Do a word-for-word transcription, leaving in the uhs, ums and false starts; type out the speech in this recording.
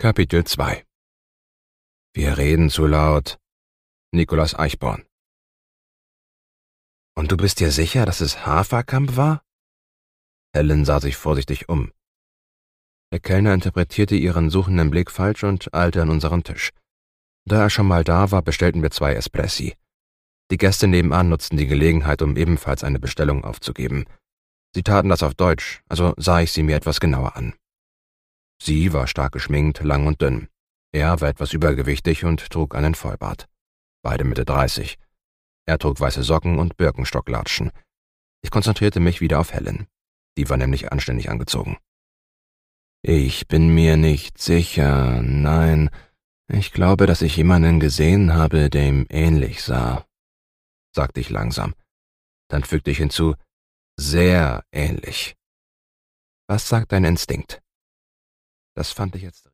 Kapitel zwei. Wir reden zu laut. Nikolaus Eichborn. Und du bist dir sicher, dass es Haferkamp war? Helen sah sich vorsichtig um. Der Kellner interpretierte ihren suchenden Blick falsch und eilte an unseren Tisch. Da er schon mal da war, bestellten wir zwei Espressi. Die Gäste nebenan nutzten die Gelegenheit, um ebenfalls eine Bestellung aufzugeben. Sie taten das auf Deutsch, also sah ich sie mir etwas genauer an. Sie war stark geschminkt, lang und dünn. Er war etwas übergewichtig und trug einen Vollbart. Beide Mitte dreißig. Er trug weiße Socken und Birkenstocklatschen. Ich konzentrierte mich wieder auf Helen. Die war nämlich anständig angezogen. »Ich bin mir nicht sicher. Nein, ich glaube, dass ich jemanden gesehen habe, der ihm ähnlich sah«, sagte ich langsam. Dann fügte ich hinzu, »sehr ähnlich«. »Was sagt dein Instinkt?« Das fand ich jetzt